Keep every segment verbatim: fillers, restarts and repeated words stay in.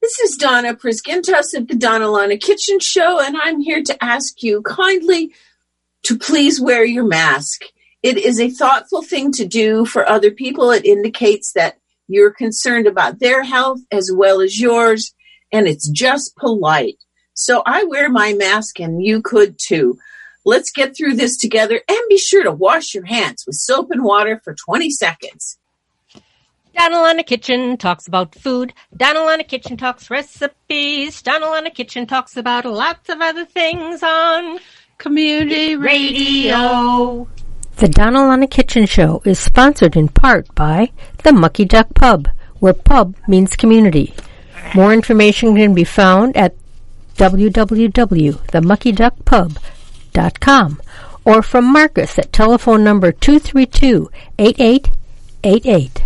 This is Donna Priskintas of the Donna Lana Kitchen Show, and I'm here to ask you kindly to please wear your mask. It is a thoughtful thing to do for other people. It indicates that you're concerned about their health as well as yours, and it's just polite. So I wear my mask, and you could too. Let's get through this together, and be sure to wash your hands with soap and water for twenty seconds. Donna Lana Kitchen talks about food. Donna Lana Kitchen talks recipes. Donna Lana Kitchen talks about lots of other things on Community Radio. The Donna Lana Kitchen Show is sponsored in part by the Mucky Duck Pub, where pub means community. More information can be found at w w w dot the mucky duck pub dot com or from Marcus at telephone number two three two, eight eight eight eight.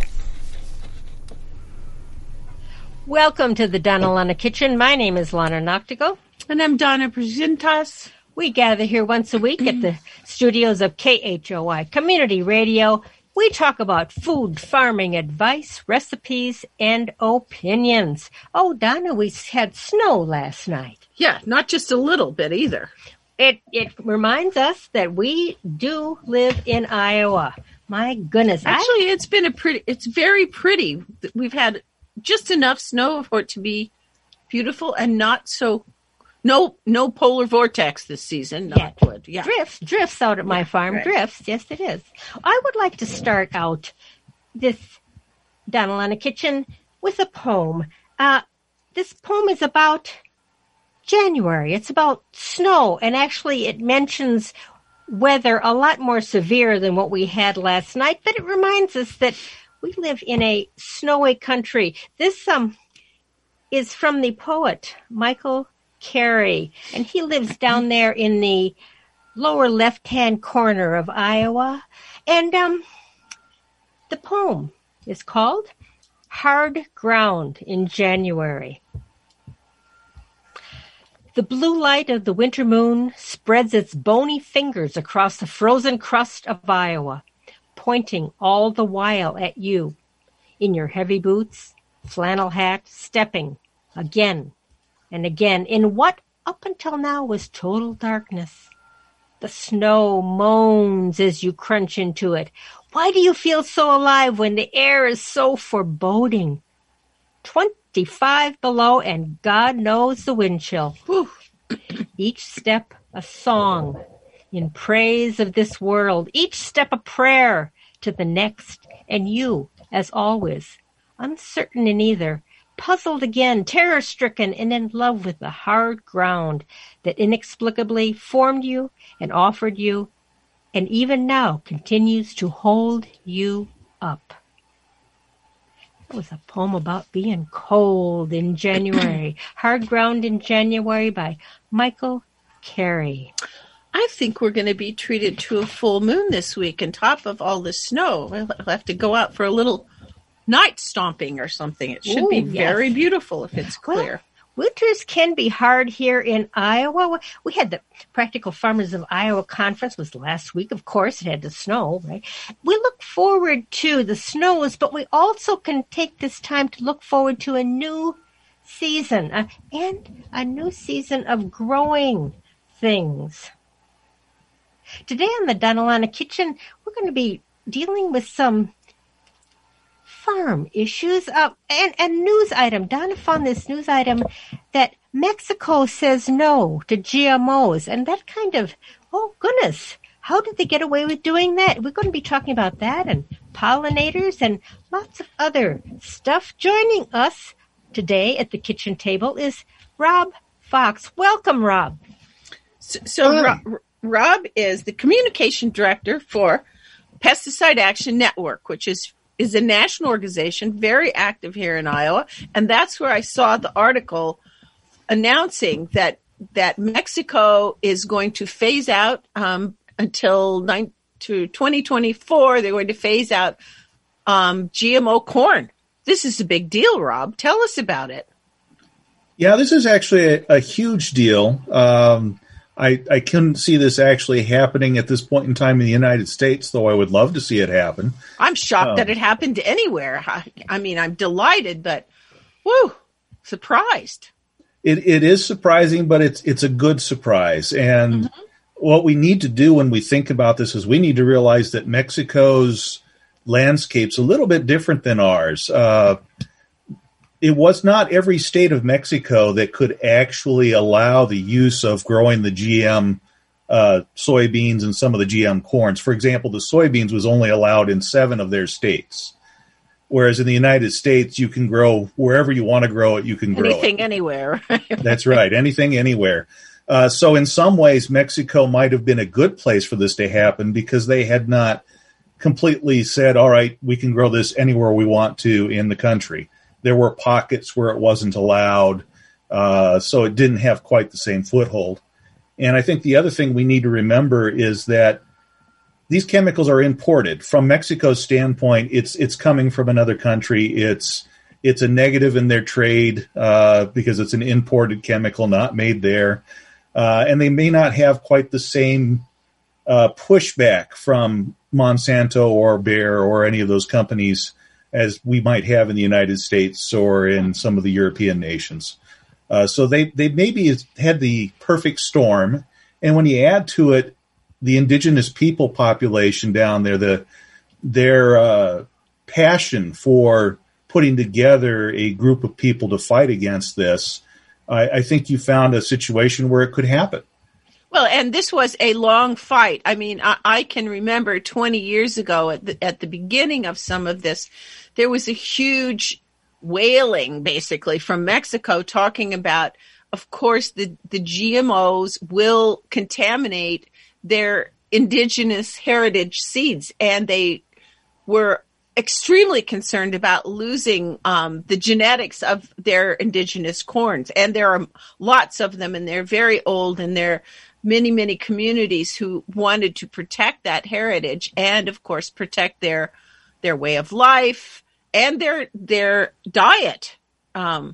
Welcome to the Donna Lana Kitchen. My name is Lana Noctigal. And I'm Donna Priskintas. We gather here once a week at the studios of K H O I Community Radio. We talk about food, farming, advice, recipes, and opinions. Oh, Donna, we had snow last night. Yeah, not just a little bit either. It it reminds us that we do live in Iowa. My goodness. Actually, I, it's been a pretty, it's very pretty. We've had just enough snow for it to be beautiful and not so, no no polar vortex this season. Not yeah. wood. Yeah. Drifts, drifts out at my yeah, farm. right. Drifts, yes it is. I would like to start out this Donna Lana Kitchen with a poem. Uh, this poem is about January. It's about snow, and actually it mentions weather a lot more severe than what we had last night, but it reminds us that we live in a snowy country. This um is from the poet Michael Carey, and he lives down there in the lower left-hand corner of Iowa. And um the poem is called Hard Ground in January. The blue light of the winter moon spreads its bony fingers across the frozen crust of Iowa, pointing all the while at you, in your heavy boots, flannel hat, stepping again and again in what up until now was total darkness. The snow moans as you crunch into it. Why do you feel so alive when the air is so foreboding? Twenty-five below, and God knows the wind chill. Whew. Each step a song in praise of this world. Each step a prayer to the next, and you, as always, uncertain in either, puzzled again, terror-stricken, and in love with the hard ground that inexplicably formed you and offered you, and even now continues to hold you up. That was a poem about being cold in January. Hard Ground in January by Michael Carey. I think we're going to be treated to a full moon this week on top of all the snow. We'll have to go out for a little night stomping or something. It should Ooh, be yes. very beautiful if it's clear. Well, winters can be hard here in Iowa. We had the Practical Farmers of Iowa Conference was last week. Of course, it had to snow, right? We look forward to the snows, but we also can take this time to look forward to a new season uh, and a new season of growing things. Today on the Donna Lana Kitchen, we're going to be dealing with some farm issues uh, and, and news item. Donna found this news item that Mexico says no to G M Os, and that kind of, oh goodness, how did they get away with doing that? We're going to be talking about that and pollinators and lots of other stuff. Joining us today at the kitchen table is Rob Fox. Welcome, Rob. So, so Rob, Rob is the communication director for Pesticide Action Network, which is is a national organization very active here in Iowa, and that's where I saw the article announcing that that Mexico is going to phase out um, until nine, to twenty twenty-four. They're going to phase out um, G M O corn. This is a big deal, Rob. Tell us about it. Yeah, this is actually a, a huge deal. Um, I, I couldn't see this actually happening at this point in time in the United States, though I would love to see it happen. I'm shocked um, that it happened anywhere. I, I mean, I'm delighted, but woo. surprised. It it is surprising, but it's it's a good surprise. And mm-hmm. what we need to do when we think about this is we need to realize that Mexico's landscape's a little bit different than ours. Uh, it was not every state of Mexico that could actually allow the use of growing the G M uh, soybeans and some of the G M corns. For example, the soybeans was only allowed in seven of their states. Whereas in the United States, you can grow wherever you want to grow it, you can grow Anything, it. anywhere. That's right. Anything, anywhere. Uh, so in some ways, Mexico might have been a good place for this to happen because they had not completely said, all right, we can grow this anywhere we want to in the country. There were pockets where it wasn't allowed, uh, so it didn't have quite the same foothold. And I think the other thing we need to remember is that these chemicals are imported. From Mexico's standpoint, it's it's coming from another country. It's it's a negative in their trade uh, because it's an imported chemical, not made there. Uh, and they may not have quite the same uh, pushback from Monsanto or Bayer or any of those companies as we might have in the United States or in some of the European nations. Uh, so they, they maybe had the perfect storm. And when you add to it the indigenous people population down there, the their uh, passion for putting together a group of people to fight against this, I, I think you found a situation where it could happen. Well, and this was a long fight. I mean, I, I can remember twenty years ago at the, at the beginning of some of this, there was a huge wailing, basically, from Mexico talking about, of course, the, the G M Os will contaminate their indigenous heritage seeds, and they were extremely concerned about losing um, the genetics of their indigenous corns. And there are lots of them, and they're very old, and there are many, many communities who wanted to protect that heritage and, of course, protect their their way of life and their their diet. Um,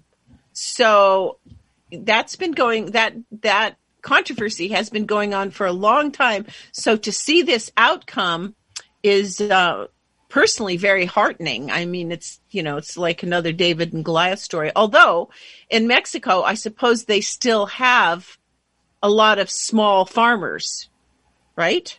so that's been going that that. controversy has been going on for a long time. So to see this outcome is uh, personally very heartening. I mean, it's, you know, it's like another David and Goliath story. Although in Mexico, I suppose they still have a lot of small farmers, right?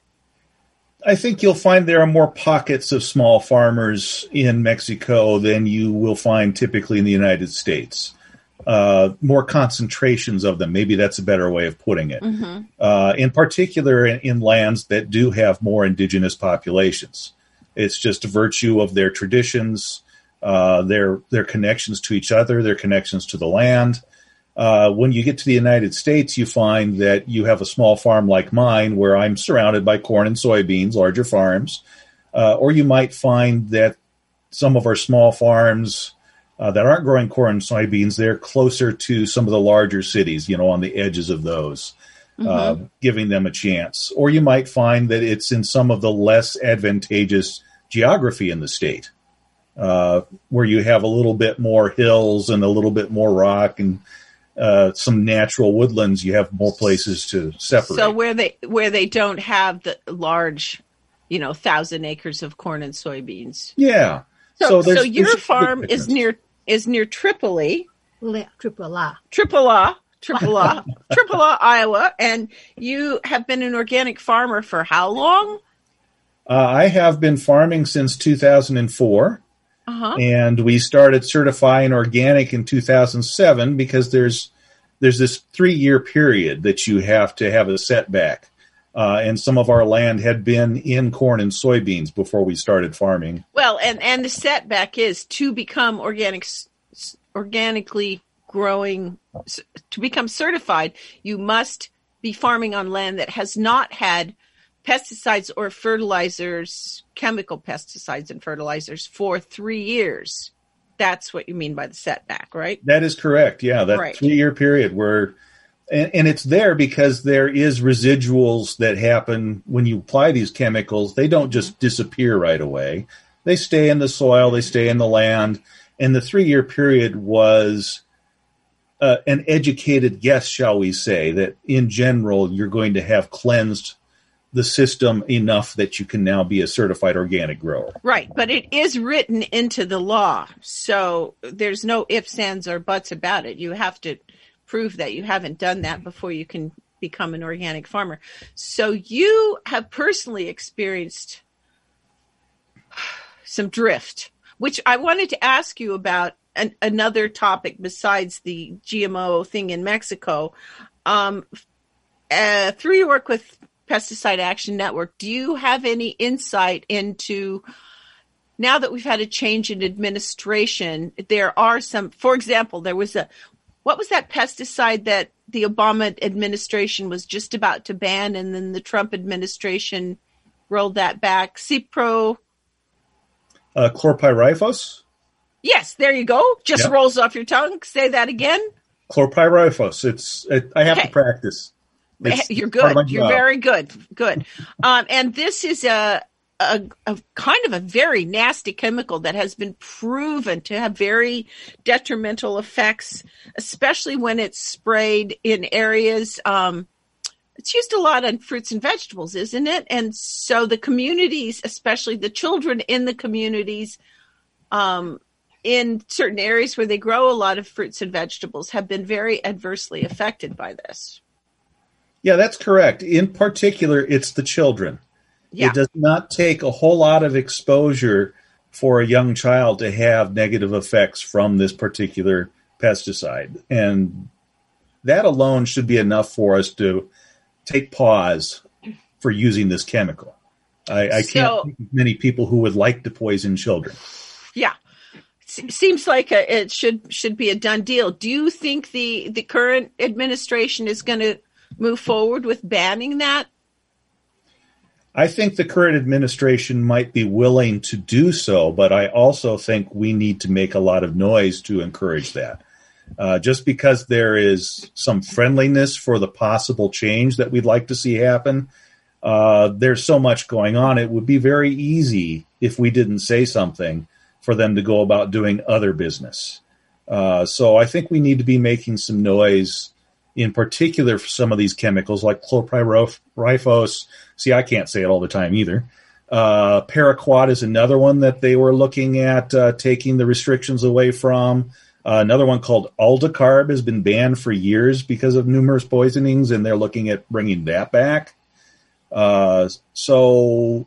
I think you'll find there are more pockets of small farmers in Mexico than you will find typically in the United States. Uh, more concentrations of them. Maybe that's a better way of putting it. Mm-hmm. Uh, in particular, in, in lands that do have more indigenous populations. It's just a virtue of their traditions, uh, their their connections to each other, their connections to the land. Uh, when you get to the United States, you find that you have a small farm like mine where I'm surrounded by corn and soybeans, larger farms. Uh, or you might find that some of our small farms Uh, that aren't growing corn and soybeans, they're closer to some of the larger cities, you know, on the edges of those, mm-hmm. uh, giving them a chance. Or you might find that it's in some of the less advantageous geography in the state, uh, where you have a little bit more hills and a little bit more rock and uh, some natural woodlands. You have more places to separate. So where they where they don't have the large, you know, thousand acres of corn and soybeans. Yeah. So, so, so your farm is near is near Tripoli, Tripoli, Tripoli, Tripoli, Tripoli, Iowa, and you have been an organic farmer for how long? Uh, I have been farming since two thousand four, uh-huh. and we started certifying organic in two thousand seven because there's there's this three year period that you have to have a setback. Uh, and some of our land had been in corn and soybeans before we started farming. Well, and, and the setback is to become organic, organically growing, to become certified, you must be farming on land that has not had pesticides or fertilizers, chemical pesticides and fertilizers for three years. That's what you mean by the setback, right? That is correct. Yeah, that right. three-year period where... And, and it's there because there is residuals that happen when you apply these chemicals. They don't just disappear right away. They stay in the soil, they stay in the land. And the three-year period was uh, an educated guess, shall we say, that in general you're going to have cleansed the system enough that you can now be a certified organic grower. Right, but it is written into the law, so there's no ifs, ands, or buts about it. You have to prove that you haven't done that before you can become an organic farmer. So you have personally experienced some drift, which I wanted to ask you about an, another topic besides the G M O thing in Mexico. Um, uh, through your work with Pesticide Action Network, do you have any insight into, now that we've had a change in administration, there are some, for example, there was a, what was that pesticide that the Obama administration was just about to ban, and then the Trump administration rolled that back? Cipro. Uh, chlorpyrifos? Yes, there you go. Just yep. rolls off your tongue. Say that again. Chlorpyrifos. It's, it, I have okay. to practice. It's You're good. You're very good. Good. Um, and this is a, a, a kind of a very nasty chemical that has been proven to have very detrimental effects, especially when it's sprayed in areas. Um, it's used a lot on fruits and vegetables, isn't it? And so the communities, especially the children in the communities, um, in certain areas where they grow a lot of fruits and vegetables, have been very adversely affected by this. Yeah, that's correct. In particular, it's the children. Yeah. It does not take a whole lot of exposure for a young child to have negative effects from this particular pesticide. And that alone should be enough for us to take pause for using this chemical. I, I can't so, think of many people who would like to poison children. Yeah. Seems like a, it should should be a done deal. Do you think the, the current administration is going to move forward with banning that? I think the current administration might be willing to do so, but I also think we need to make a lot of noise to encourage that. Uh, just because there is some friendliness for the possible change that we'd like to see happen, uh, there's so much going on. It would be very easy if we didn't say something for them to go about doing other business. Uh, so I think we need to be making some noise, in particular for some of these chemicals like chlorpyrifos. See, I can't say it all the time either. Uh, paraquat is another one that they were looking at uh, taking the restrictions away from. Uh, another one called aldicarb has been banned for years because of numerous poisonings, and they're looking at bringing that back. Uh, so,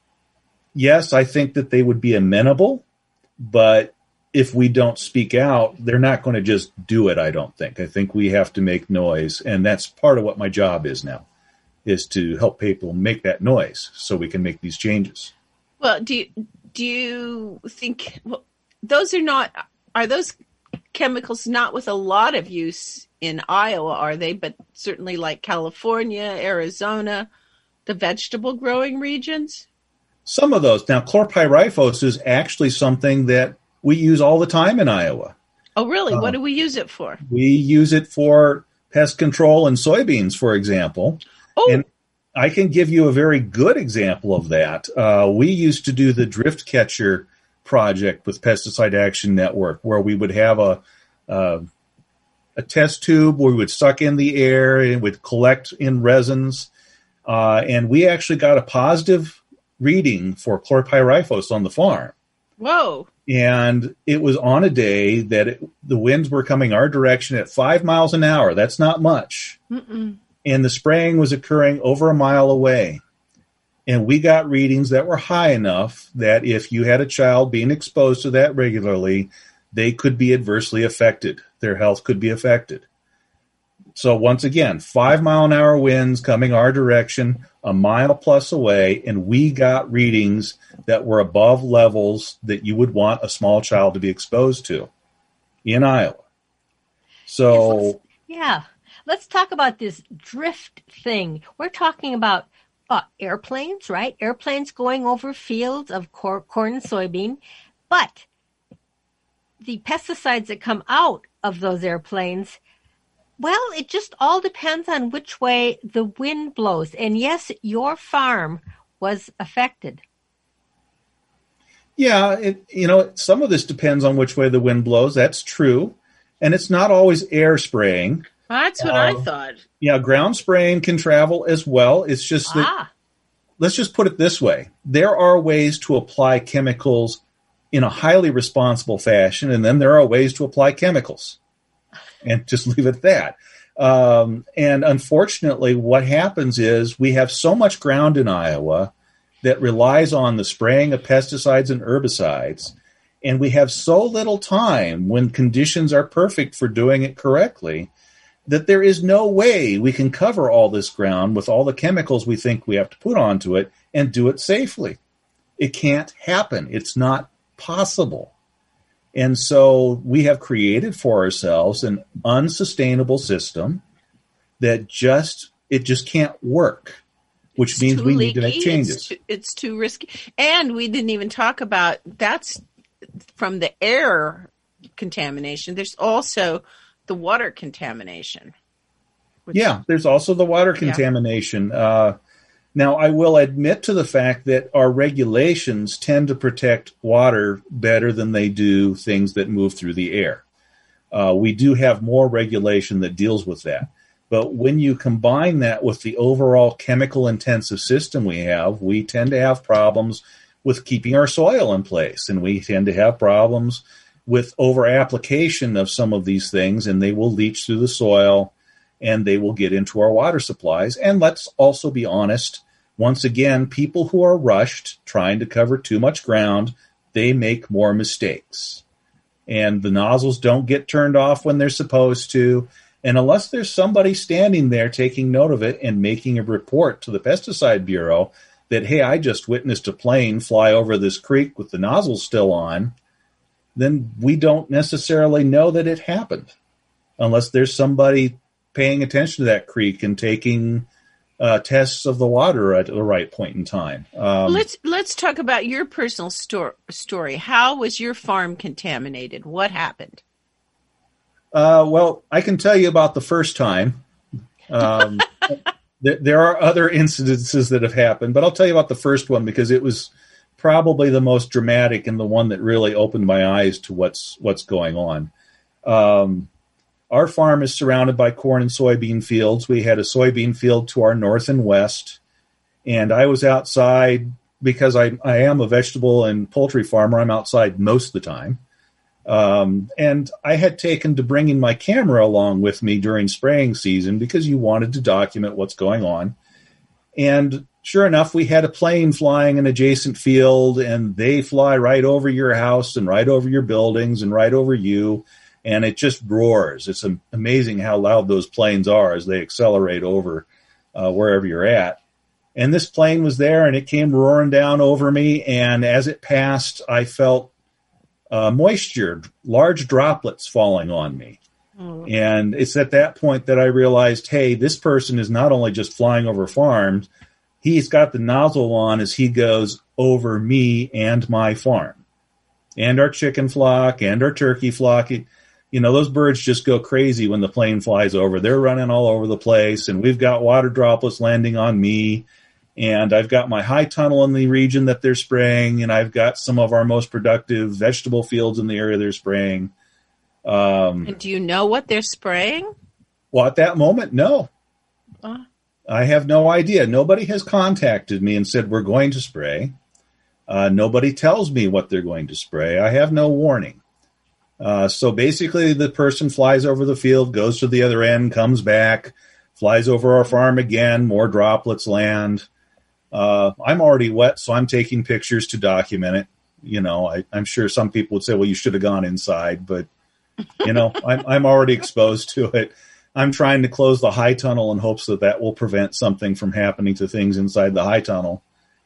yes, I think that they would be amenable, but if we don't speak out, they're not going to just do it, I don't think. I think we have to make noise, and that's part of what my job is now, is to help people make that noise so we can make these changes. Well, do you, do you think well, those are not, are those chemicals not with a lot of use in Iowa, are they? But certainly like California, Arizona, the vegetable growing regions? Some of those. Now, chlorpyrifos is actually something that we use all the time in Iowa. Oh, really? Uh, what do we use it for? We use it for pest control in soybeans, for example. Oh. And I can give you a very good example of that. Uh, we used to do the drift catcher project with Pesticide Action Network, where we would have a uh, a test tube where we would suck in the air and it would collect in resins. Uh, and we actually got a positive reading for chlorpyrifos on the farm. Whoa. And it was on a day that it, the winds were coming our direction at five miles an hour. That's not much. Mm-mm. And the spraying was occurring over a mile away. And we got readings that were high enough that if you had a child being exposed to that regularly, they could be adversely affected. Their health could be affected. So once again, five mile an hour winds coming our direction, a mile plus away, and we got readings that were above levels that you would want a small child to be exposed to in Iowa. So, yes, let's, yeah, let's talk about this drift thing. We're talking about uh, airplanes, right? Airplanes going over fields of cor- corn and soybean, but the pesticides that come out of those airplanes, well, it just all depends on which way the wind blows. And yes, your farm was affected. Yeah, it, you know, some of this depends on which way the wind blows. That's true. And it's not always air spraying. That's what uh, I thought. Yeah, ground spraying can travel as well. It's just that ah. let's just put it this way. There are ways to apply chemicals in a highly responsible fashion, and then there are ways to apply chemicals. And just leave it at that. Um, and unfortunately, what happens is we have so much ground in Iowa that relies on the spraying of pesticides and herbicides, and we have so little time when conditions are perfect for doing it correctly that there is no way we can cover all this ground with all the chemicals we think we have to put onto it and do it safely. It can't happen. It's not possible. And so we have created for ourselves an unsustainable system that just, it just can't work, which it's means we leaky. need to make changes. It's too, it's too risky. And we didn't even talk about, that's from the air contamination. There's also the water contamination. Which, yeah, there's also the water contamination. Yeah. Uh, Now, I will admit to the fact that our regulations tend to protect water better than they do things that move through the air. Uh, we do have more regulation that deals with that. But when you combine that with the overall chemical-intensive system we have, we tend to have problems with keeping our soil in place, and we tend to have problems with over-application of some of these things, and they will leach through the soil, and they will get into our water supplies. And let's also be honest, once again, people who are rushed, trying to cover too much ground, they make more mistakes. And the nozzles don't get turned off when they're supposed to. And unless there's somebody standing there taking note of it and making a report to the Pesticide Bureau that, hey, I just witnessed a plane fly over this creek with the nozzle still on, then we don't necessarily know that it happened. Unless there's somebody paying attention to that creek and taking Uh, tests of the water at the right point in time. Um, let's let's talk about your personal sto- story. How was your farm contaminated? What happened? Uh, well, I can tell you about the first time. Um, th- there are other incidences that have happened, but I'll tell you about the first one because it was probably the most dramatic and the one that really opened my eyes to what's what's going on. Um, Our farm is surrounded by corn and soybean fields. We had a soybean field to our north and west, and I was outside because I, I am a vegetable and poultry farmer. I'm outside most of the time. Um, and I had taken to bringing my camera along with me during spraying season because you wanted to document what's going on. And sure enough, we had a plane flying an adjacent field, and they fly right over your house and right over your buildings and right over you. And it just roars. It's amazing how loud those planes are as they accelerate over uh, wherever you're at. And this plane was there, and it came roaring down over me. And as it passed, I felt uh, moisture, large droplets falling on me. Mm. And it's at that point that I realized, hey, this person is not only just flying over farms, he's got the nozzle on as he goes over me and my farm, and our chicken flock and our turkey flock. It, You know, those birds just go crazy when the plane flies over. They're running all over the place, and we've got water droplets landing on me, and I've got my high tunnel in the region that they're spraying, and I've got some of our most productive vegetable fields in the area they're spraying. Um, and do you know what they're spraying? Well, at that moment, no. Uh. I have no idea. Nobody has contacted me and said, we're going to spray. Uh, nobody tells me what they're going to spray. I have no warning. Uh, so basically the person flies over the field, goes to the other end, comes back, flies over our farm again, more droplets land. Uh, I'm already wet, so I'm taking pictures to document it. You know, I, I'm sure some people would say, well, you should have gone inside, but you know, I'm, I'm already exposed to it. I'm trying to close the high tunnel in hopes that that will prevent something from happening to things inside the high tunnel.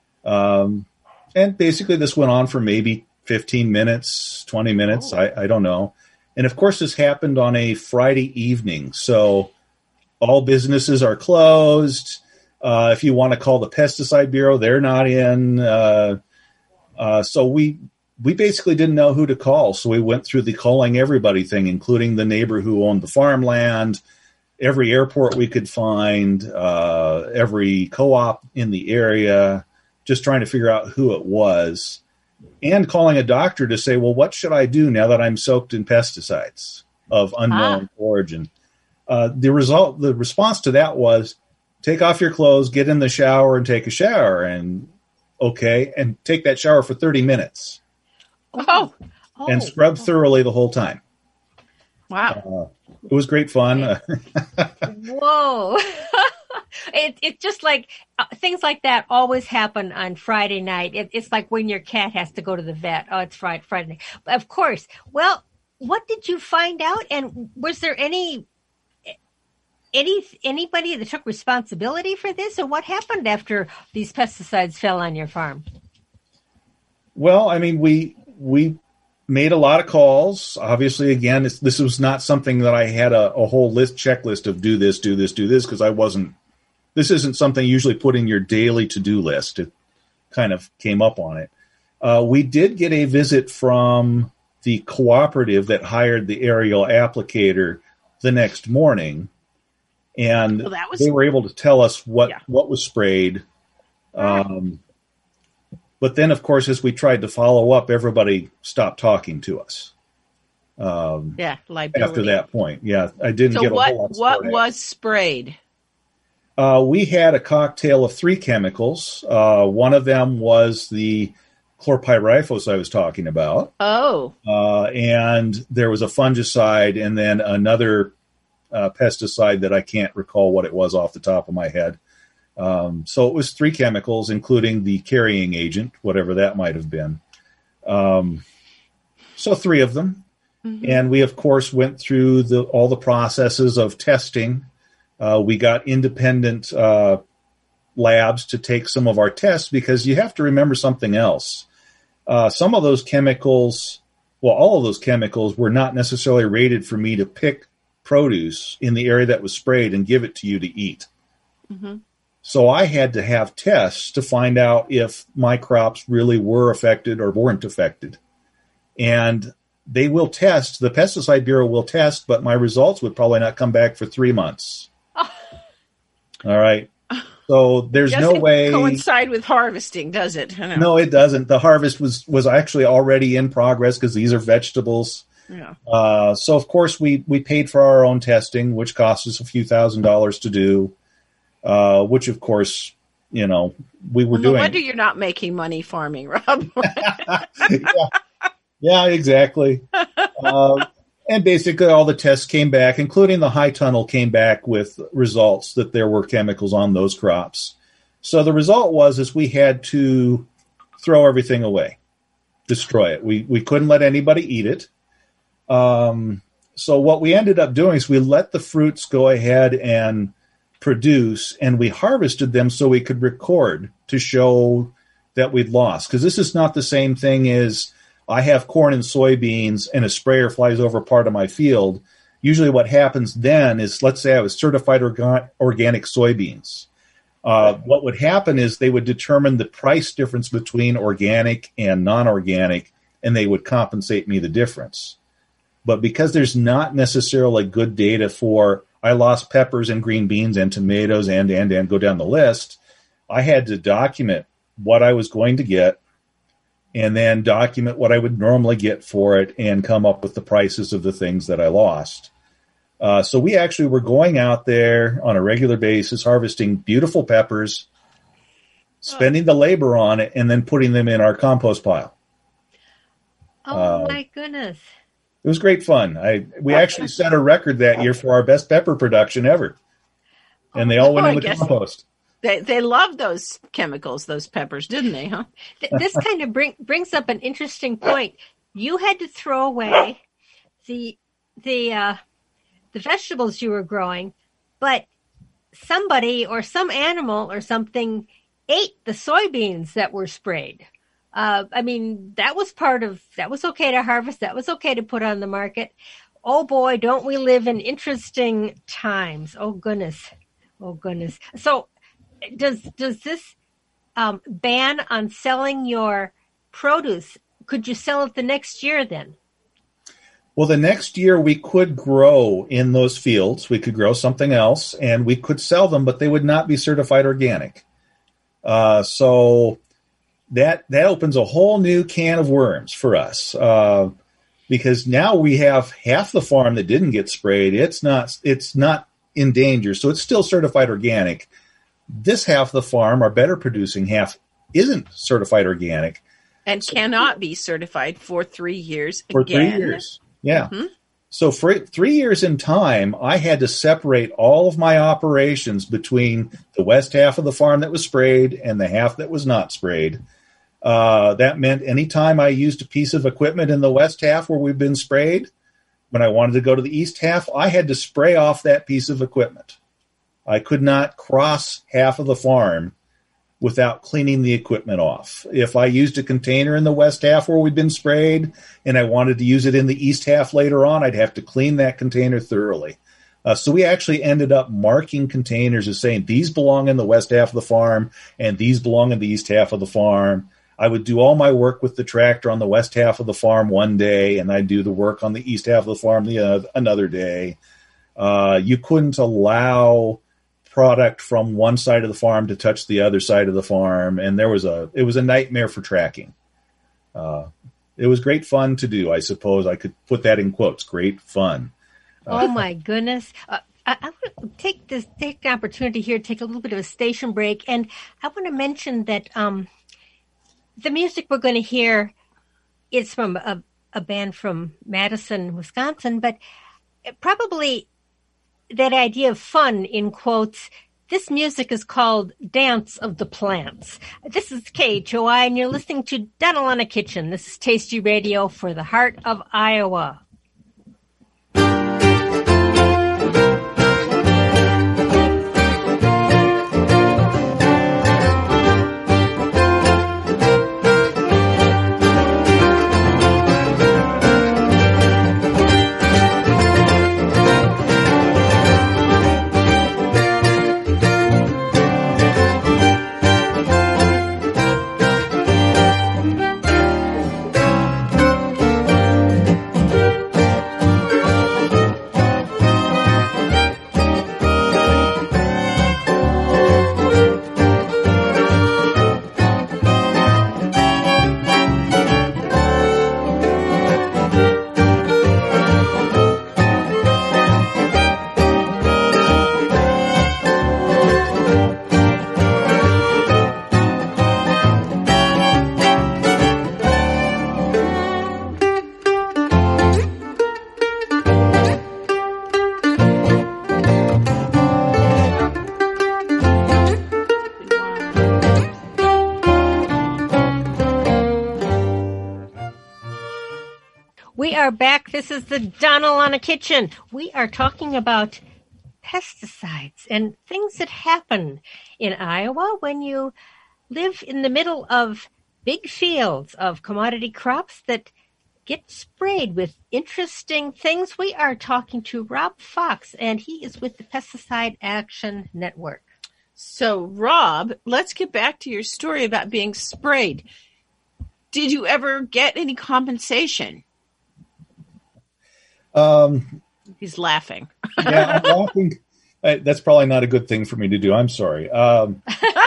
Um, and basically this went on for maybe fifteen minutes, twenty minutes. Oh. I, I don't know. And of course, this happened on a Friday evening. So all businesses are closed. Uh, if you want to call the Pesticide Bureau, they're not in. Uh, uh, so we we basically didn't know who to call. So we went through the calling everybody thing, including the neighbor who owned the farmland, every airport we could find, uh, every co-op in the area, just trying to figure out who it was. And calling a doctor to say, well, what should I do now that I'm soaked in pesticides of unknown ah. origin? Uh, the result, the response to that was, take off your clothes, get in the shower, and take a shower. And okay, and take that shower for thirty minutes. Oh, and scrub thoroughly the whole time. Wow, uh, it was great fun. Whoa. It, it's just like uh, things like that always happen on Friday night. It, it's like when your cat has to go to the vet. Oh, it's Friday, Friday night. But of course. Well, what did you find out? And was there any any anybody that took responsibility for this? Or what happened after these pesticides fell on your farm? Well, I mean, we we made a lot of calls. Obviously, again, it's, this was not something that I had a, a whole list checklist of do this, do this, do this, because I wasn't. This isn't something you usually put in your daily to-do list. It kind of came up on it. Uh, we did get a visit from the cooperative that hired the aerial applicator the next morning, and well, that was, they were able to tell us what, yeah. what was sprayed. Um, but then, of course, as we tried to follow up, everybody stopped talking to us. Um, yeah, liability. After that point, yeah, I didn't so get a what, whole lot of what spray. was sprayed? Uh, we had a cocktail of three chemicals. Uh, one of them was the chlorpyrifos I was talking about. Oh. Uh, and there was a fungicide and then another uh, pesticide that I can't recall what it was off the top of my head. Um, so it was three chemicals, including the carrying agent, whatever that might have been. Um, so three of them. Mm-hmm. And we, of course, went through the, all the processes of testing. Uh, we got independent uh, labs to take some of our tests because you have to remember something else. Uh, some of those chemicals, well, all of those chemicals were not necessarily rated for me to pick produce in the area that was sprayed and give it to you to eat. Mm-hmm. So I had to have tests to find out if my crops really were affected or weren't affected. And they will test, the Pesticide Bureau will test, but my results would probably not come back for three months. All right. So there's no way coincide with harvesting, does it? I know. No, it doesn't. The harvest was, was actually already in progress because these are vegetables. Yeah. Uh, so of course we, we paid for our own testing, which cost us a few thousand dollars to do, uh, which of course, you know, we were well, doing. No wonder you're not making money farming, Rob. yeah. yeah, exactly. Uh, And basically all the tests came back, including the high tunnel came back with results that there were chemicals on those crops. So the result was is we had to throw everything away, destroy it. We we couldn't let anybody eat it. Um, so what we ended up doing is we let the fruits go ahead and produce, and we harvested them so we could record to show that we'd lost. Because this is not the same thing as I have corn and soybeans and a sprayer flies over part of my field. Usually what happens then is, let's say I was certified orga- organic soybeans. Uh, what would happen is they would determine the price difference between organic and non-organic, and they would compensate me the difference. But because there's not necessarily good data for, I lost peppers and green beans and tomatoes and, and, and go down the list, I had to document what I was going to get, and then document what I would normally get for it and come up with the prices of the things that I lost. Uh, so we actually were going out there on a regular basis, harvesting beautiful peppers, spending the labor on it, and then putting them in our compost pile. Oh, uh, my goodness. It was great fun. I We actually set a record that year for our best pepper production ever. And they all went oh, in the compost. They they loved those chemicals, those peppers, didn't they, huh? This kind of bring, brings up an interesting point. You had to throw away the the uh, the vegetables you were growing, but somebody or some animal or something ate the soybeans that were sprayed. Uh, I mean, that was part of, that was okay to harvest. That was okay to put on the market. Oh boy, don't we live in interesting times. Oh goodness. Oh goodness. So, Does does this um, ban on selling your produce, could you sell it the next year then? Well, the next year we could grow in those fields. We could grow something else, and we could sell them, but they would not be certified organic. Uh, so that that opens a whole new can of worms for us, uh, because now we have half the farm that didn't get sprayed. It's not it's not in danger, so it's still certified organic. This half of the farm, our better producing half, isn't certified organic. And so, cannot be certified for three years for again. three years. Yeah. Mm-hmm. So for three years in time, I had to separate all of my operations between the west half of the farm that was sprayed and the half that was not sprayed. Uh, that meant anytime I used a piece of equipment in the west half where we've been sprayed, when I wanted to go to the east half, I had to spray off that piece of equipment. I could not cross half of the farm without cleaning the equipment off. If I used a container in the west half where we'd been sprayed and I wanted to use it in the east half later on, I'd have to clean that container thoroughly. Uh, so we actually ended up marking containers as saying these belong in the west half of the farm and these belong in the east half of the farm. I would do all my work with the tractor on the west half of the farm one day, and I'd do the work on the east half of the farm the uh, another day. Uh, you couldn't allow product from one side of the farm to touch the other side of the farm, and there was a it was a nightmare for tracking. Uh, it was great fun to do, I suppose. I could put that in quotes. Great fun. Uh, oh my goodness! Uh, I, I want to take this take the opportunity here to take a little bit of a station break, and I want to mention that um, the music we're going to hear is from a, a band from Madison, Wisconsin, but probably that idea of fun in quotes. This music is called Dance of the Plants. This is K H O I, and you're listening to Donald on a Kitchen. This is Tasty Radio for the heart of Iowa. Back. This is the Donald on a Kitchen. We are talking about pesticides and things that happen in Iowa when you live in the middle of big fields of commodity crops that get sprayed with interesting things. We are talking to Rob Fox, and he is with the Pesticide Action Network. So, Rob, let's get back to your story about being sprayed. Did you ever get any compensation? Um, He's laughing. Yeah, I'm laughing. That's probably not a good thing for me to do. I'm sorry. Um,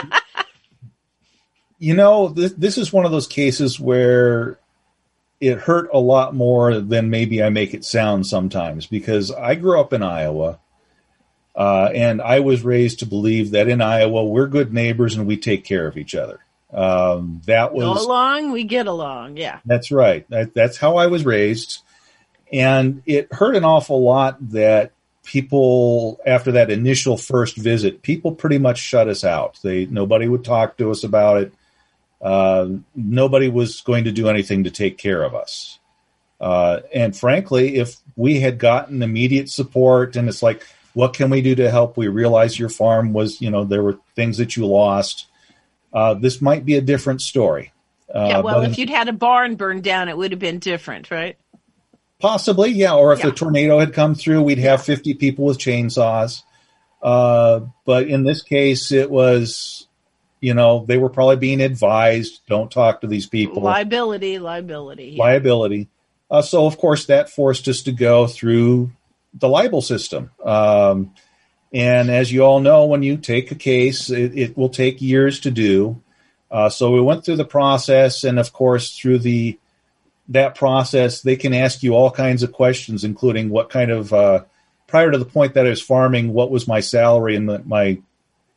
you know, this, this is one of those cases where it hurt a lot more than maybe I make it sound sometimes, because I grew up in Iowa, uh, and I was raised to believe that in Iowa we're good neighbors and we take care of each other. Um, that was go along, we get along. Yeah, that's right. That, that's how I was raised. And it hurt an awful lot that people, after that initial first visit, people pretty much shut us out. They nobody would talk to us about it. Uh, nobody was going to do anything to take care of us. Uh, and frankly, if we had gotten immediate support, and it's like, what can we do to help? We realize your farm was, you know, there were things that you lost. Uh, this might be a different story. Uh, yeah, well, if in- you'd had a barn burned down, it would have been different, right? Possibly, yeah. Or if yeah. the tornado had come through, we'd have fifty people with chainsaws. Uh, but in this case, it was, you know, they were probably being advised, don't talk to these people. Liability, liability. Yeah. Liability. Uh, so, of course, that forced us to go through the libel system. Um, and as you all know, when you take a case, it, it will take years to do. Uh, so we went through the process, and, of course, through the that process, they can ask you all kinds of questions, including what kind of, uh, prior to the point that I was farming, what was my salary and the, my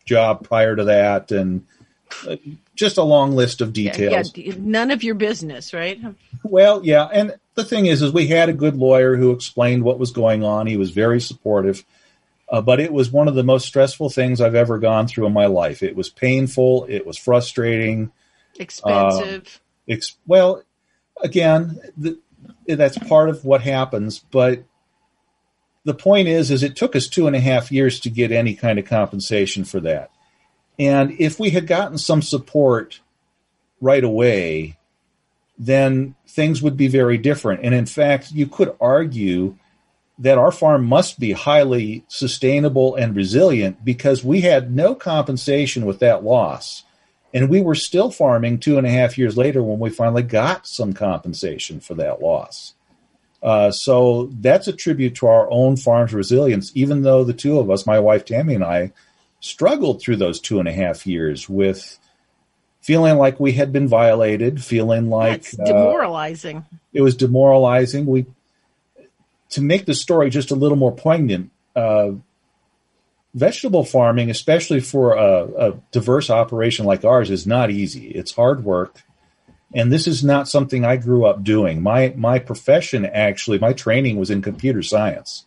job prior to that, and uh, just a long list of details. Yeah, yeah, none of your business, right? Well, yeah, and the thing is, is we had a good lawyer who explained what was going on. He was very supportive, uh, but it was one of the most stressful things I've ever gone through in my life. It was painful. It was frustrating. Expensive. Uh, ex- well, again, the, that's part of what happens, but the point is, is it took us two and a half years to get any kind of compensation for that. And if we had gotten some support right away, then things would be very different. And in fact, you could argue that our farm must be highly sustainable and resilient because we had no compensation with that loss. And we were still farming two and a half years later when we finally got some compensation for that loss. Uh, so that's a tribute to our own farm's resilience, even though the two of us, my wife Tammy and I, struggled through those two and a half years with feeling like we had been violated, feeling like That's demoralizing. Uh, it was demoralizing. We, to make the story just a little more poignant, uh, vegetable farming, especially for a, a diverse operation like ours, is not easy. It's hard work. And this is not something I grew up doing. My my profession, actually, my training was in computer science.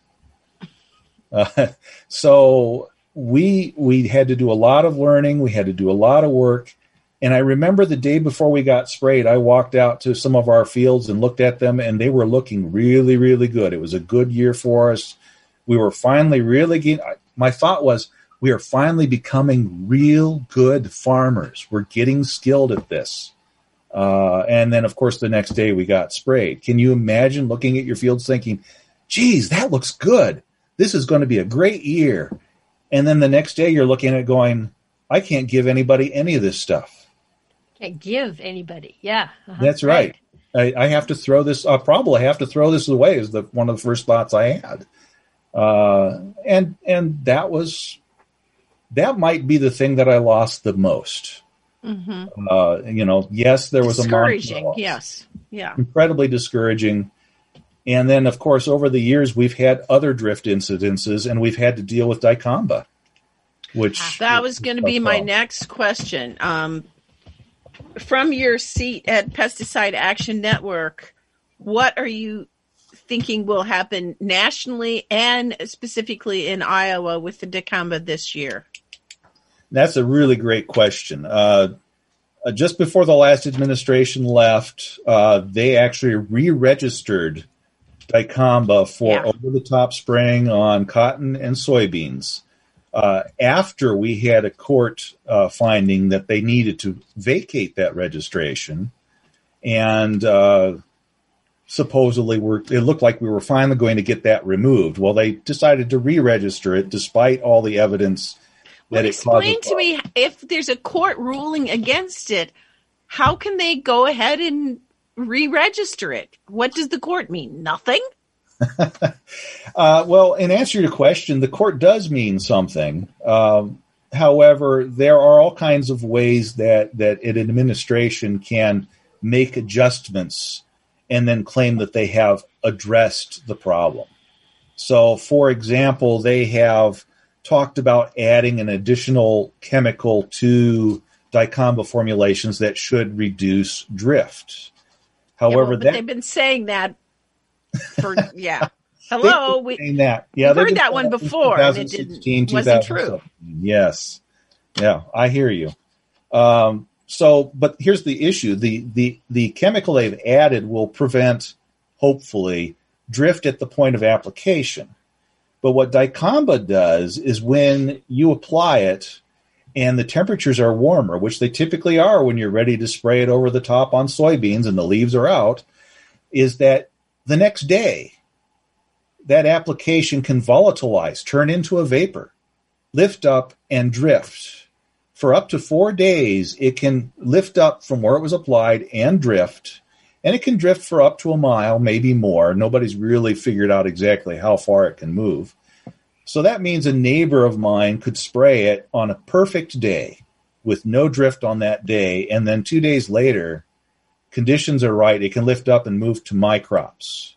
Uh, so we we had to do a lot of learning. We had to do a lot of work. And I remember the day before we got sprayed, I walked out to some of our fields and looked at them, and they were looking really, really good. It was a good year for us. We were finally really getting, my thought was, we are finally becoming real good farmers. We're getting skilled at this. Uh, and then, of course, the next day we got sprayed. Can you imagine looking at your fields thinking, geez, that looks good. This is going to be a great year. And then the next day you're looking at it going, I can't give anybody any of this stuff. Can't give anybody. Yeah. Uh-huh. That's right. right. I, I have to throw this, I'll probably have to throw this away is the, one of the first thoughts I had. Uh, and, and that was, that might be the thing that I lost the most. Mm-hmm. Uh, you know, yes, there was a discouraging. Yes, yeah, incredibly discouraging. And then, of course, over the years, we've had other drift incidences, and we've had to deal with dicamba, which that was going to be my next question. Um, from your seat at Pesticide Action Network, what are you thinking will happen nationally and specifically in Iowa with the dicamba this year? That's a really great question. Uh, uh, just before the last administration left, uh, they actually re-registered dicamba for yeah. over-the-top spraying on cotton and soybeans uh, after we had a court uh, finding that they needed to vacate that registration. And uh, supposedly we're, it looked like we were finally going to get that removed. Well, they decided to re-register it despite all the evidence. Well, explain to me, if there's a court ruling against it, how can they go ahead and re-register it? What does the court mean? Nothing? uh, well, in answer to your question, the court does mean something. Um, however, there are all kinds of ways that, that an administration can make adjustments and then claim that they have addressed the problem. So, for example, they have talked about adding an additional chemical to dicamba formulations that should reduce drift. However, yeah, well, but that, they've been saying that for yeah. Hello, we saying that. Yeah, heard that one before, and it didn't wasn't true. Yes, yeah, I hear you. Um, so, but here's the issue: the the the chemical they've added will prevent, hopefully, drift at the point of application. But what dicamba does is when you apply it and the temperatures are warmer, which they typically are when you're ready to spray it over the top on soybeans and the leaves are out, is that the next day that application can volatilize, turn into a vapor, lift up and drift. For up to four days, it can lift up from where it was applied and drift. And it can drift for up to a mile, maybe more. Nobody's really figured out exactly how far it can move. So that means a neighbor of mine could spray it on a perfect day with no drift on that day. And then two days later, conditions are right. It can lift up and move to my crops.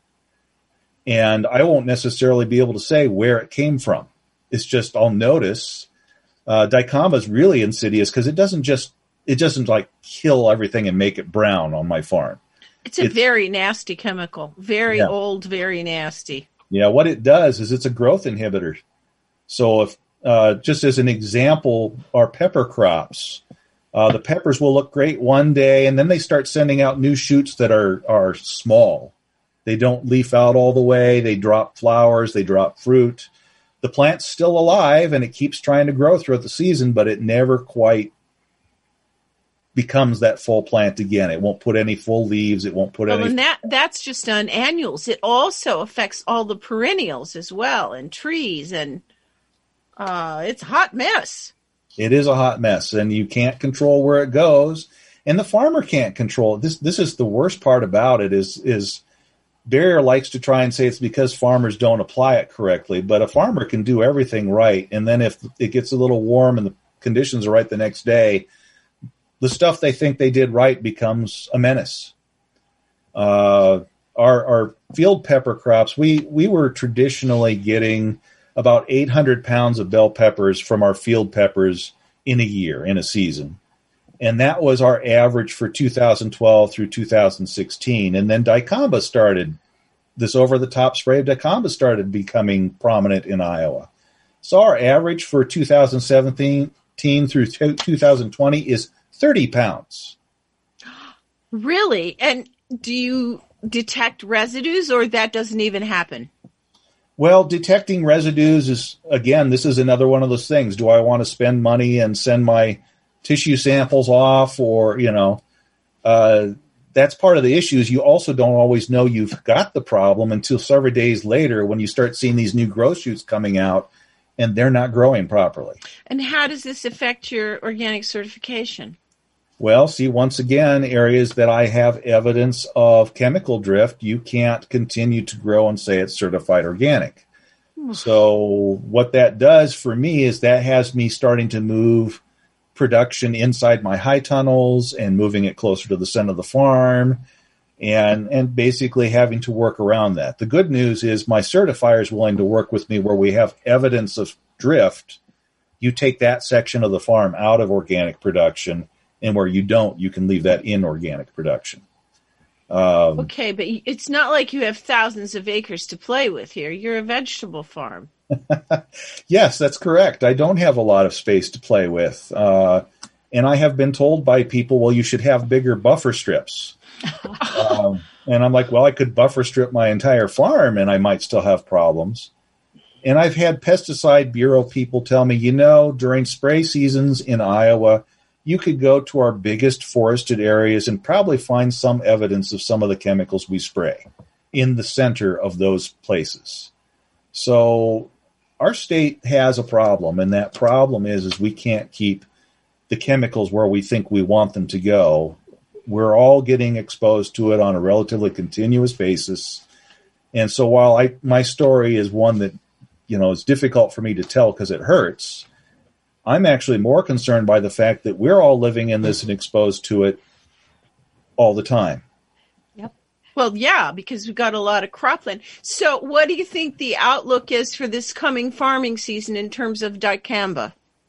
And I won't necessarily be able to say where it came from. It's just I'll notice Uh, dicamba is really insidious because it doesn't just it doesn't like kill everything and make it brown on my farm. It's a it's, very nasty chemical, very yeah. old, very nasty. Yeah, what it does is it's a growth inhibitor. So if uh, just as an example, our pepper crops, uh, the peppers will look great one day, and then they start sending out new shoots that are are small. They don't leaf out all the way. They drop flowers. They drop fruit. The plant's still alive, and it keeps trying to grow throughout the season, but it never quite becomes that full plant again. It won't put any full leaves. It won't put well, any. And that that's just on annuals. It also affects all the perennials as well, and trees, and uh, it's a hot mess. It is a hot mess, and you can't control where it goes, and the farmer can't control it. This this is the worst part about it. Is is Barrier likes to try and say it's because farmers don't apply it correctly, but a farmer can do everything right, and then if it gets a little warm and the conditions are right the next day, the stuff they think they did right becomes a menace. Uh, our, our field pepper crops, we, we were traditionally getting about eight hundred pounds of bell peppers from our field peppers in a year, in a season. And that was our average for two thousand twelve through two thousand sixteen. And then dicamba started, this over-the-top spray of dicamba started becoming prominent in Iowa. So our average for two thousand seventeen through two thousand twenty is thirty pounds. Really? And do you detect residues, or that doesn't even happen? Well, detecting residues is, again, this is another one of those things. Do I want to spend money and send my tissue samples off, or, you know, uh, that's part of the issue is you also don't always know you've got the problem until several days later when you start seeing these new growth shoots coming out and they're not growing properly. And how does this affect your organic certification? Well, see, once again, areas that I have evidence of chemical drift, you can't continue to grow and say it's certified organic. So what that does for me is that has me starting to move production inside my high tunnels and moving it closer to the center of the farm and, and basically having to work around that. The good news is my certifier is willing to work with me where we have evidence of drift. You take that section of the farm out of organic production, and where you don't, you can leave that in organic production. Um, okay, but it's not like you have thousands of acres to play with here. You're a vegetable farm. Yes, that's correct. I don't have a lot of space to play with. Uh, and I have been told by people, well, you should have bigger buffer strips. um, and I'm like, well, I could buffer strip my entire farm and I might still have problems. And I've had pesticide bureau people tell me, you know, during spray seasons in Iowa, you could go to our biggest forested areas and probably find some evidence of some of the chemicals we spray in the center of those places. So our state has a problem, and that problem is, is we can't keep the chemicals where we think we want them to go. We're all getting exposed to it on a relatively continuous basis. And so while I my story is one that, you know, is difficult for me to tell because it hurts, I'm actually more concerned by the fact that we're all living in this and exposed to it all the time. Yep. Well, yeah, because we've got a lot of cropland. So what do you think the outlook is for this coming farming season in terms of dicamba?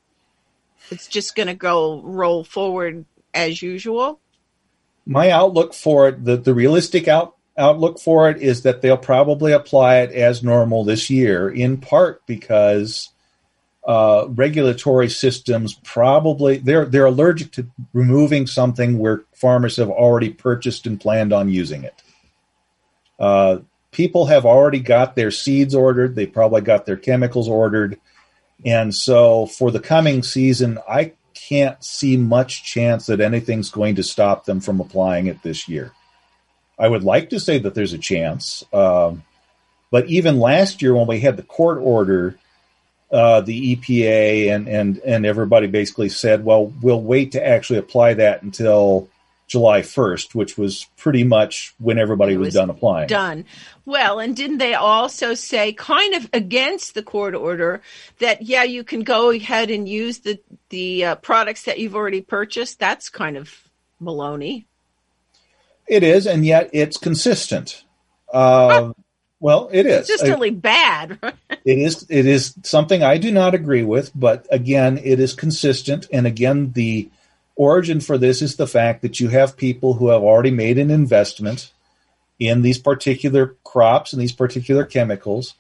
It's just going to go roll forward as usual? My outlook for it, the, the realistic out, outlook for it is that they'll probably apply it as normal this year, in part because Uh, regulatory systems probably they're they're allergic to removing something where farmers have already purchased and planned on using it. Uh, people have already got their seeds ordered. They probably got their chemicals ordered. And so for the coming season, I can't see much chance that anything's going to stop them from applying it this year. I would like to say that there's a chance. Um, but even last year when we had the court order, Uh, the E P A and, and, and everybody basically said, well, we'll wait to actually apply that until July first, which was pretty much when everybody was, was done applying. Done. Well, and didn't they also say, kind of against the court order, that, yeah, you can go ahead and use the, the uh, products that you've already purchased? That's kind of baloney. It is, and yet it's consistent. Uh, Well, it is consistently I, bad. it is. It is something I do not agree with, but again, it is consistent. And again, the origin for this is the fact that you have people who have already made an investment in these particular crops and these particular chemicals,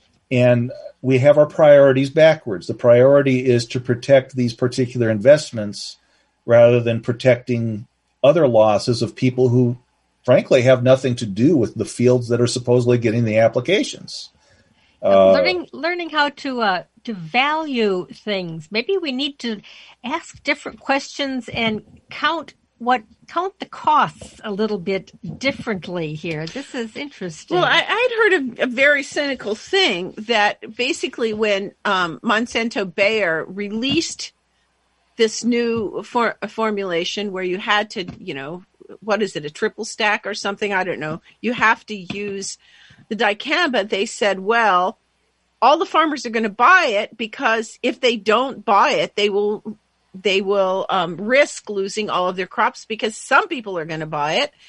and we have our priorities backwards. The priority is to protect these particular investments rather than protecting other losses of people who, frankly, have nothing to do with the fields that are supposedly getting the applications. Uh, learning learning how to uh, to value things. Maybe we need to ask different questions and count what count the costs a little bit differently here. This is interesting. Well, I, I'd heard of a very cynical thing that basically when um, Monsanto Bayer released this new for, formulation where you had to, you know, what is it, a triple stack or something? I don't know. You have to use the dicamba. They said, well, all the farmers are going to buy it because if they don't buy it, they will they will um, risk losing all of their crops because some people are going to buy it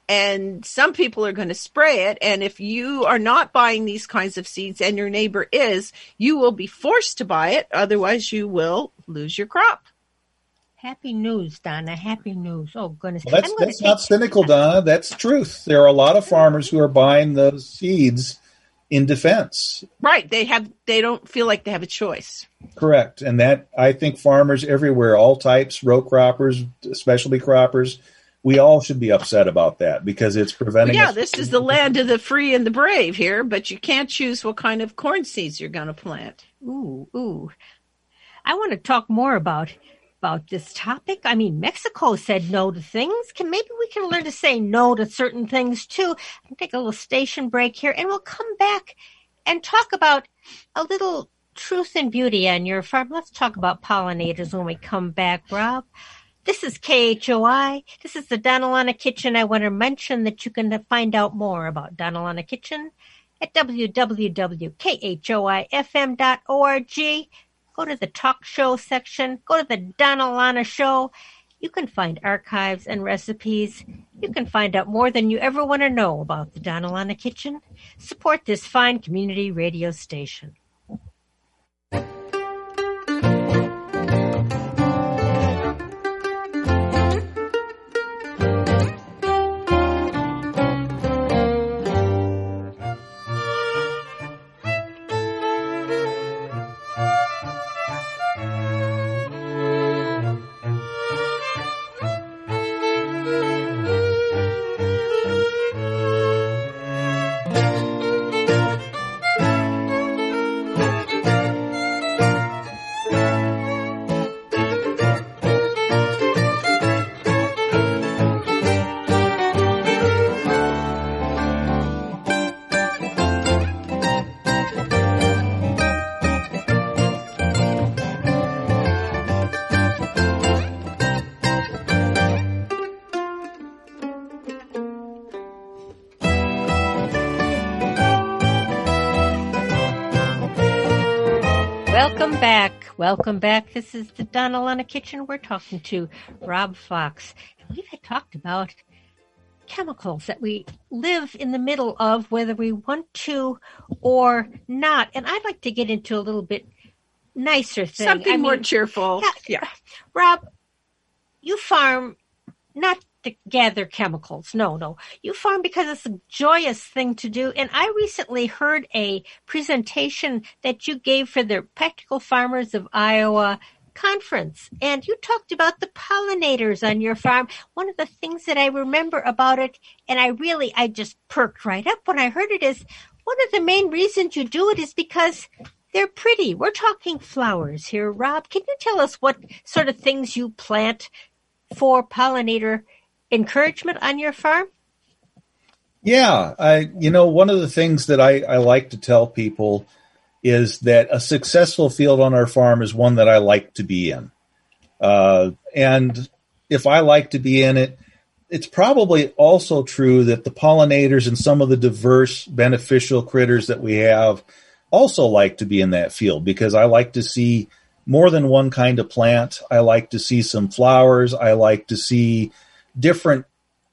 and some people are going to spray it. And if you are not buying these kinds of seeds and your neighbor is, you will be forced to buy it. Otherwise, you will lose your crop. Happy news, Donna. Happy news. Oh, goodness. Well, that's that's not cynical, Donna. That's truth. There are a lot of farmers who are buying those seeds in defense. Right. They have. They don't feel like they have a choice. Correct. And that, I think farmers everywhere, all types, row croppers, specialty croppers, we all should be upset about that because it's preventing well, yeah, us. this is the land of the free and the brave here, but you can't choose what kind of corn seeds you're going to plant. Ooh, ooh. I want to talk more about about this topic. I mean, Mexico said no to things. Can maybe we can learn to say no to certain things too. I'll take a little station break here and we'll come back and talk about a little truth and beauty on your farm. Let's talk about pollinators when we come back, Rob. This is K H O I. This is the Donna Lana Kitchen. I want to mention that you can find out more about Donna Lana Kitchen at w w w dot k h o i f m dot org. Go to the talk show section. Go to the Donna Lana Show. You can find archives and recipes. You can find out more than you ever want to know about the Donna Lana Kitchen. Support this fine community radio station. Welcome back. Welcome back. This is the Donna Lana Kitchen. We're talking to Rob Fox. We had talked about chemicals that we live in the middle of, whether we want to or not. And I'd like to get into a little bit nicer thing. Something I more mean, cheerful. Yeah, yeah. Rob, you farm not to gather chemicals. No, no. You farm because it's a joyous thing to do. And I recently heard a presentation that you gave for the Practical Farmers of Iowa conference. And you talked about the pollinators on your farm. One of the things that I remember about it, and I really, I just perked right up when I heard it, is one of the main reasons you do it is because they're pretty. We're talking flowers here. Rob, can you tell us what sort of things you plant for pollinator encouragement on your farm? Yeah, I, you know, one of the things that I, I like to tell people is that a successful field on our farm is one that I like to be in. Uh, and if I like to be in it, it's probably also true that the pollinators and some of the diverse beneficial critters that we have also like to be in that field, because I like to see more than one kind of plant. I like to see some flowers. I like to see different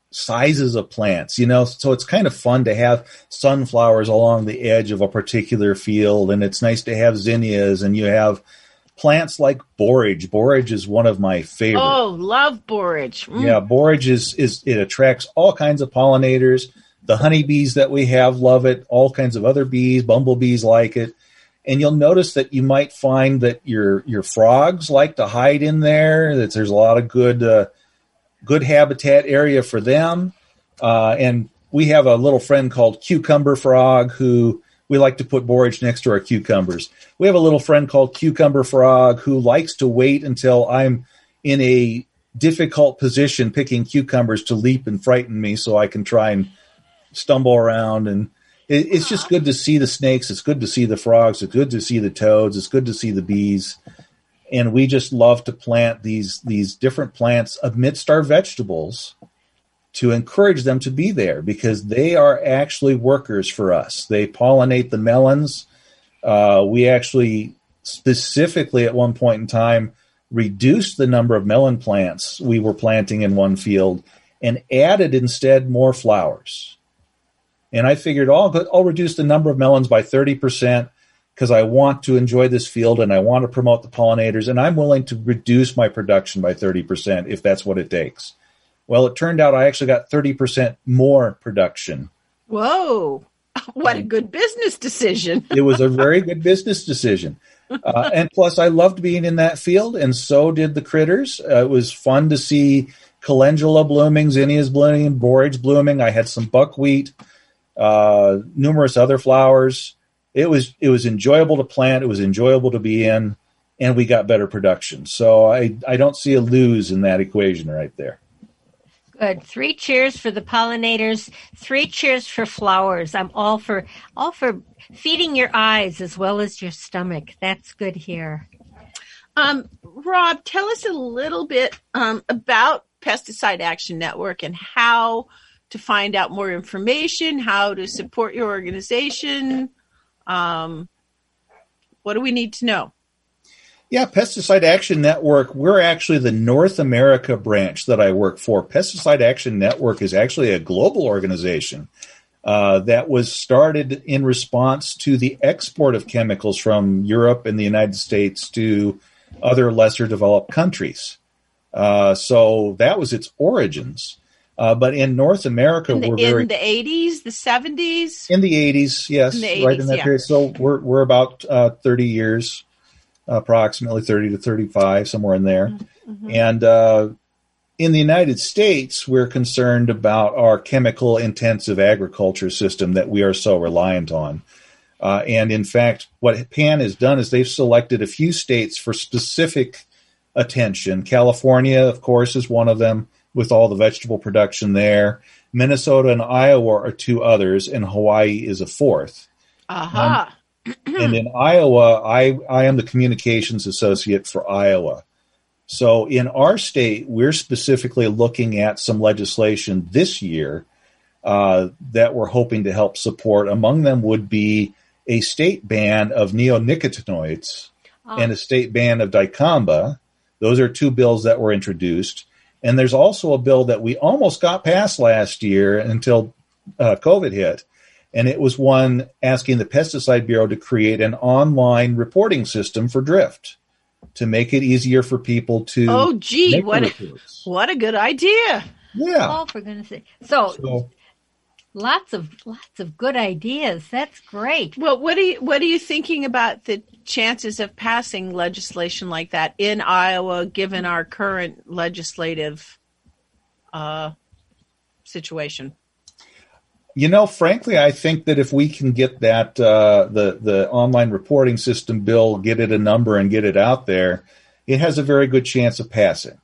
sizes of plants, you know, so it's kind of fun to have sunflowers along the edge of a particular field, and it's nice to have zinnias, and you have plants like borage. Borage is one of my favorites. Oh, love borage. Mm. Yeah, borage is, is, it attracts all kinds of pollinators. The honeybees that we have love it. All kinds of other bees, bumblebees like it. And you'll notice that you might find that your your frogs like to hide in there, that there's a lot of good uh, good habitat area for them. Uh, and we have a little friend called Cucumber Frog who we like to put borage next to our cucumbers. We have a little friend called Cucumber Frog who likes to wait until I'm in a difficult position picking cucumbers to leap and frighten me so I can try and stumble around. And it, it's just good to see the snakes. It's good to see the frogs. It's good to see the toads. It's good to see the bees. And we just love to plant these these different plants amidst our vegetables to encourage them to be there, because they are actually workers for us. They pollinate the melons. Uh, we actually specifically at one point in time reduced the number of melon plants we were planting in one field and added instead more flowers. And I figured, oh, I'll, I'll reduce the number of melons by thirty percent because I want to enjoy this field and I want to promote the pollinators, and I'm willing to reduce my production by thirty percent if that's what it takes. Well, it turned out I actually got thirty percent more production. Whoa. What a good business decision. It was a very good business decision. Uh, and plus, I loved being in that field, and so did the critters. Uh, it was fun to see calendula blooming, zinnias blooming, borage blooming. I had some buckwheat, uh, numerous other flowers. It was it was enjoyable to plant. It was enjoyable to be in, and we got better production. So I, I don't see a lose in that equation right there. Good. Three cheers for the pollinators. Three cheers for flowers. I'm all for all for feeding your eyes as well as your stomach. That's good here. Um, Rob, tell us a little bit um, about Pesticide Action Network and how to find out more information, how to support your organization. Um, what do we need to know? Yeah, Pesticide Action Network, we're actually the North America branch that I work for. Pesticide Action Network is actually a global organization uh, that was started in response to the export of chemicals from Europe and the United States to other lesser developed countries. Uh, so that was its origins. Uh, but in North America, in the, we're very... In the eighties, the seventies? In the eighties, yes. In the eighties, right in that yeah. period. So we're, we're about uh, thirty years. Approximately thirty to thirty-five, somewhere in there. Mm-hmm. And uh, in the United States, we're concerned about our chemical-intensive agriculture system that we are so reliant on. Uh, and in fact, what P A N has done is they've selected a few states for specific attention. California, of course, is one of them with all the vegetable production there. Minnesota and Iowa are two others, and Hawaii is a fourth. Aha. Uh-huh. Um, And in Iowa, I, I am the communications associate for Iowa. So in our state, we're specifically looking at some legislation this year uh, that we're hoping to help support. Among them would be a state ban of neonicotinoids oh. and a state ban of dicamba. Those are two bills that were introduced. And there's also a bill that we almost got passed last year until uh, COVID hit. And it was one asking the Pesticide Bureau to create an online reporting system for drift to make it easier for people to. Oh, gee, what a, what a good idea! Yeah. Oh, for goodness sake! So, so, lots of lots of good ideas. That's great. Well, what are you what are you thinking about the chances of passing legislation like that in Iowa, given our current legislative uh, situation? You know, frankly, I think that if we can get that uh, the the online reporting system bill, get it a number and get it out there, it has a very good chance of passing.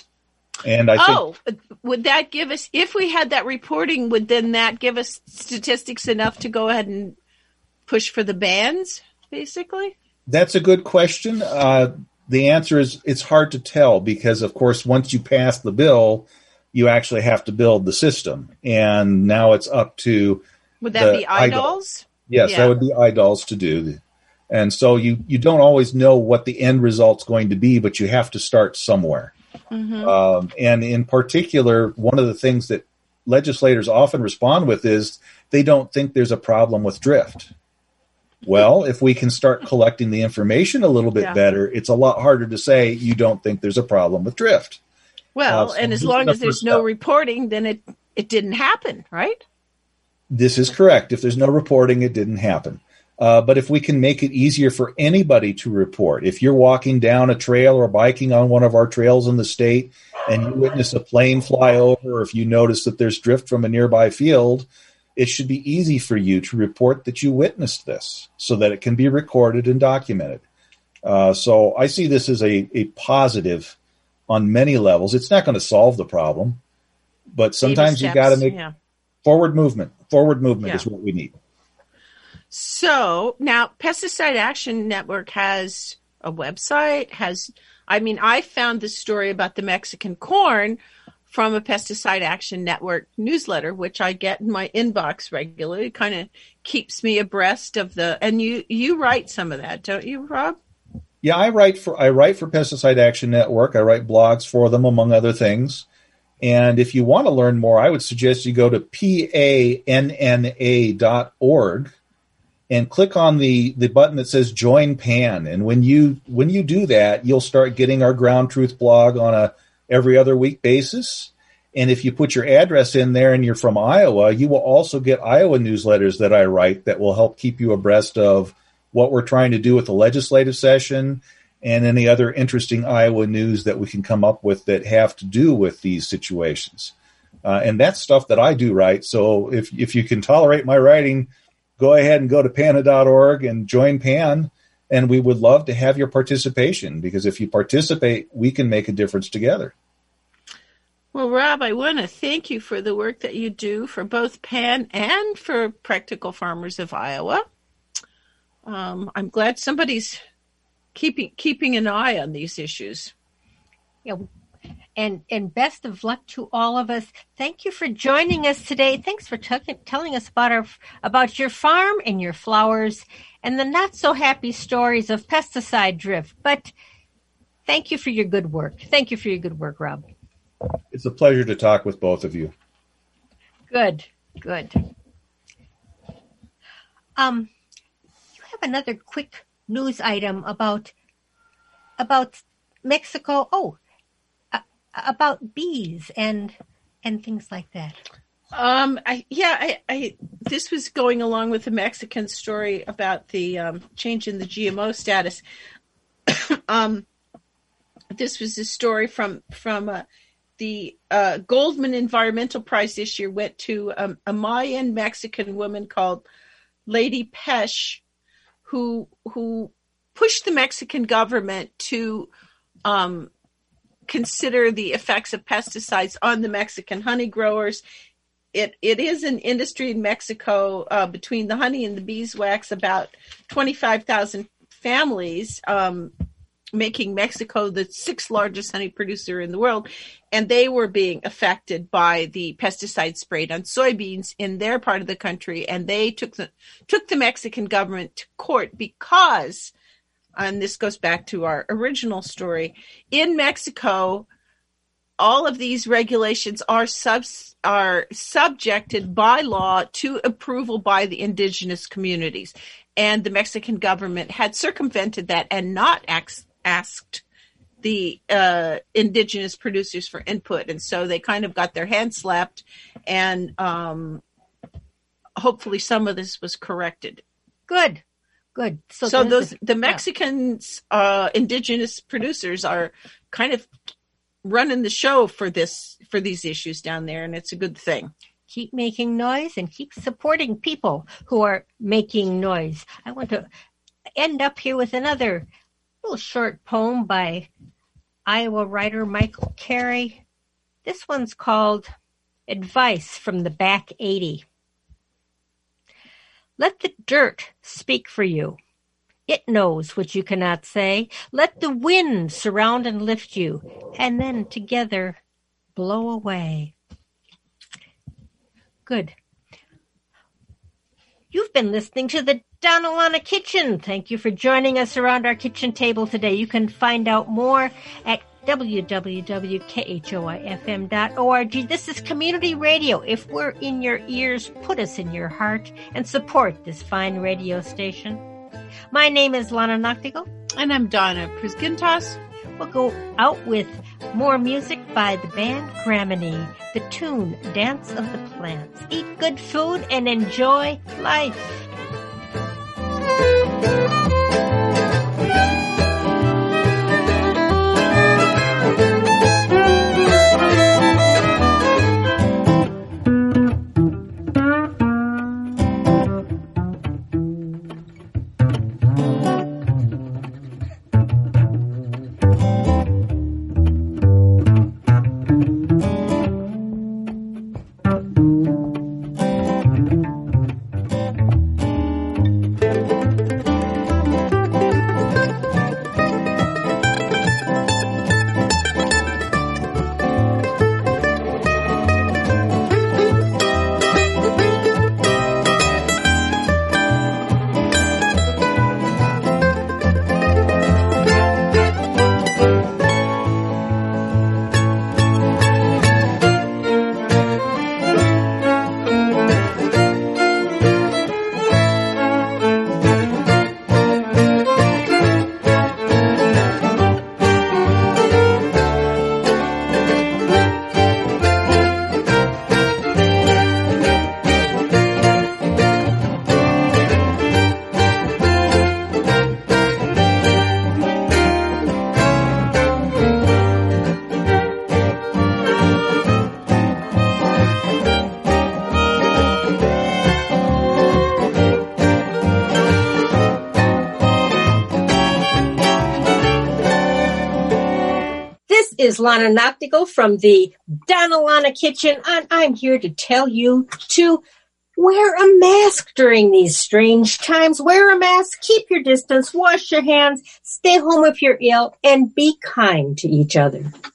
And I oh, think, would that give us, if we had that reporting, would then that give us statistics enough to go ahead and push for the bans, basically? That's a good question. Uh, the answer is it's hard to tell because, of course, once you pass the bill, you actually have to build the system. And now it's up to... Would that be I D A Ls? Yes, yeah. That would be I D A Ls to do. And so you, you don't always know what the end result's going to be, but you have to start somewhere. Mm-hmm. Um, and in particular, one of the things that legislators often respond with is they don't think there's a problem with drift. Well, if we can start collecting the information a little bit yeah. better, it's a lot harder to say you don't think there's a problem with drift. Well, uh, so and as long as there's no reporting, then it, it didn't happen, right? This is correct. If there's no reporting, it didn't happen. Uh, but if we can make it easier for anybody to report, if you're walking down a trail or biking on one of our trails in the state and you witness a plane fly over, or if you notice that there's drift from a nearby field, it should be easy for you to report that you witnessed this so that it can be recorded and documented. Uh, so I see this as a, a positive on many levels. It's not going to solve the problem, but sometimes you got to make yeah. forward movement. Forward movement yeah. is what we need. So now Pesticide Action Network has a website, has, I mean, I found this story about the Mexican corn from a Pesticide Action Network newsletter, which I get in my inbox regularly. It kind of keeps me abreast of the, and you, you write some of that, don't you, Rob? Yeah, I write for, I write for Pesticide Action Network. I write blogs for them, among other things. And if you want to learn more, I would suggest you go to P A N N A dot org and click on the, the button that says Join P A N. And when you when you do that, you'll start getting our Ground Truth blog on a every other week basis. And if you put your address in there and you're from Iowa, you will also get Iowa newsletters that I write that will help keep you abreast of what we're trying to do with the legislative session and any other interesting Iowa news that we can come up with that have to do with these situations. Uh, and that's stuff that I do write. So if if you can tolerate my writing, go ahead and go to P A N A dot org and join P A N. And we would love to have your participation, because if you participate, we can make a difference together. Well, Rob, I want to thank you for the work that you do for both P A N and for Practical Farmers of Iowa. Um, I'm glad somebody's keeping keeping an eye on these issues. Yeah, and and best of luck to all of us. Thank you for joining us today. Thanks for t- telling us about our about your farm and your flowers and the not so happy stories of pesticide drift. But thank you for your good work. Thank you for your good work, Rob. It's a pleasure to talk with both of you. Good, good. Um, you have another quick news item about about Mexico. Oh, uh, about bees and and things like that. Um, I yeah, I, I this was going along with the Mexican story about the um, change in the G M O status. um, this was a story from from. Uh, The uh, Goldman Environmental Prize this year went to um, a Mayan Mexican woman called Lady Pesh, who who pushed the Mexican government to um, consider the effects of pesticides on the Mexican honey growers. It it is an industry in Mexico uh, between the honey and the beeswax. About twenty-five thousand families. Um, making Mexico the sixth largest honey producer in the world, and they were being affected by the pesticide sprayed on soybeans in their part of the country, and they took the took the Mexican government to court because, and this goes back to our original story, in Mexico, all of these regulations are sub, are subjected by law to approval by the indigenous communities, and the Mexican government had circumvented that and not asked asked the uh, indigenous producers for input. And so they kind of got their hands slapped, and um, hopefully some of this was corrected. Good, good. So, so those a, the Mexicans, yeah. uh, indigenous producers are kind of running the show for this, for these issues down there. And it's a good thing. Keep making noise and keep supporting people who are making noise. I want to end up here with another little short poem by Iowa writer Michael Carey. This one's called Advice from the Back eighty. Let the dirt speak for you. It knows what you cannot say. Let the wind surround and lift you, and then together blow away. Good. You've been listening to the Donna Lana Kitchen. Thank you for joining us around our kitchen table today. You can find out more at w w w dot k h o i f m dot org. This is community radio. If we're in your ears, put us in your heart and support this fine radio station. My name is Lana Nachtigall. And I'm Donna Priskintas. We'll go out with more music by the band Graminy. The tune, Dance of the Plants. Eat good food and enjoy life. Is Lana Nachtigall from the Donna Lana Kitchen, and I'm here to tell you to wear a mask during these strange times. Wear a mask, keep your distance, wash your hands, stay home if you're ill, and be kind to each other.